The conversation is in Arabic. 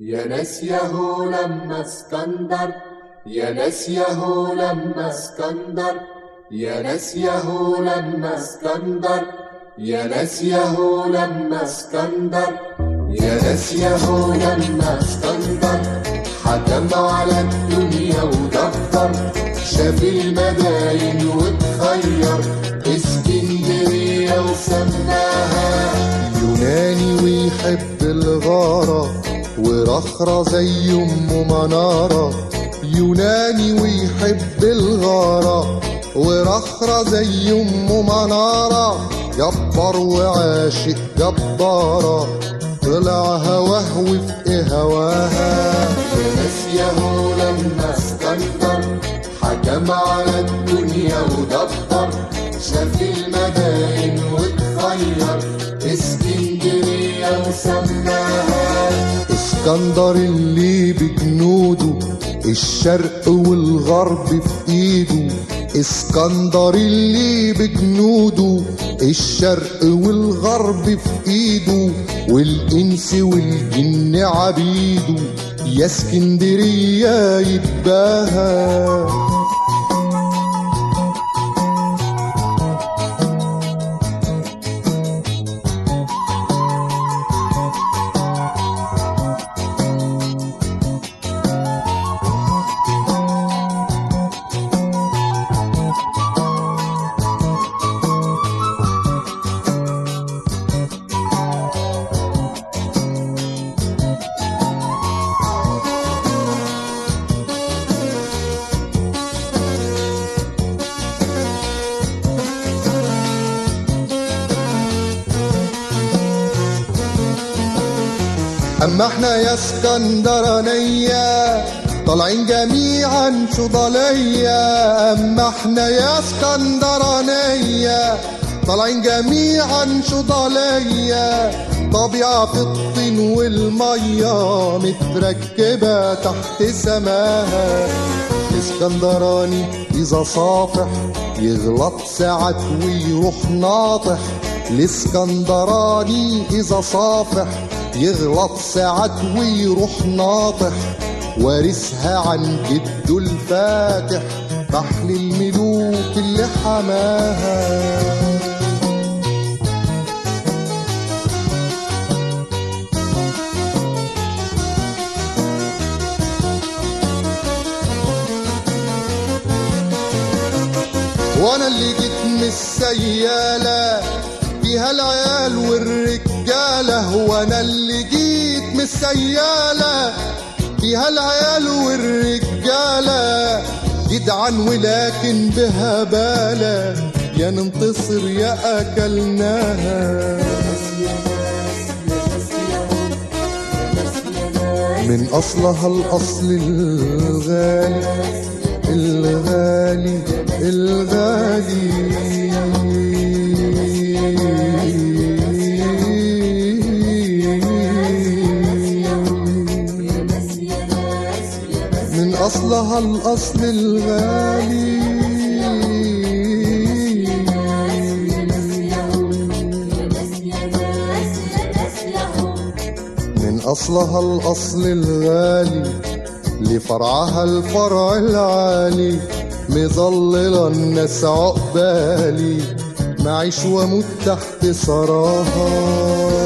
يا ناس ياهو لما اسكندر، يا ناس ياهو لما اسكندر، يا ناس ياهو لما اسكندر، يا ناس ياهو لما اسكندر، يا ناس ياهو لما اسكندر حكم على الدنيا ودبر، شاف المداين واتخير اسكندرية وسماها يوناني ويحب الغارة ورخرة زي أم منارة. يوناني ويحب الغارة ورخرة زي أم منارة. جبار وعاشق جبارة طلع هواه وفق هواها. يا ناس ياهو لما اسكندر حكم على الدنيا ودبر، شاف المداين واتخير اسكندرية وسماها اسكندر اللي بجنوده الشرق والغرب في ايده. اسكندر اللي بجنوده الشرق والغرب في ايده، والانس والجن عبيده يا اسكندرية يتباهى. أما احنا يا اسكندرانية طالعين جميعا شضالية. أما احنا يا اسكندرانية طالعين جميعا شضالية. طبيعة في الطين والمية متركبة تحت سماها. الاسكندراني إذا صافح يغلط ساعات ويروح ناطح. الاسكندراني إذا صافح يغلط ساعات ويروح ناطح، وارثها عن جده الفاتح فحل الملوك اللي حماها. وانا اللي جيت من السيالة فيها العيال والرجالة. وانا اللي جيت من السيالة فيها العيال والرجالة. جدعان ولكن بهبالة يا ننتصر يا أكلناها. من أصلها الأصل الغالي الغالي الغالي. من أصلها الأصل الغالي. من أصلها الأصل الغالي لفرعها الفرع العالي. مظللة الناس عقبالي معيش واموت تحت ثراها.